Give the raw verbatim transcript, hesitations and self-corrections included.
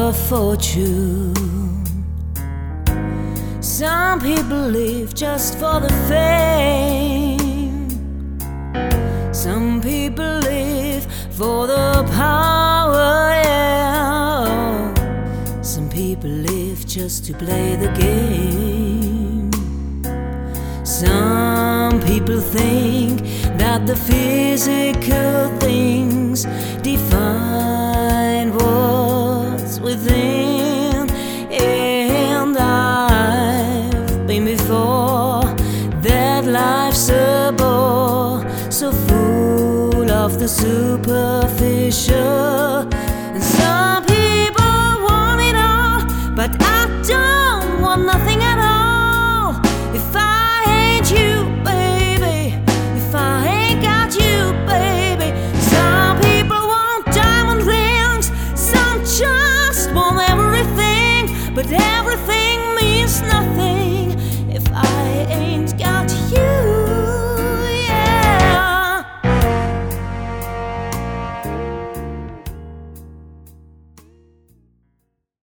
of fortune. Some people live just for the fame. Some people live for the power, yeah. Some people live just to play the game. Some people think that the physical things define what's within, and I've been before that life's a bore, so full of the superficial.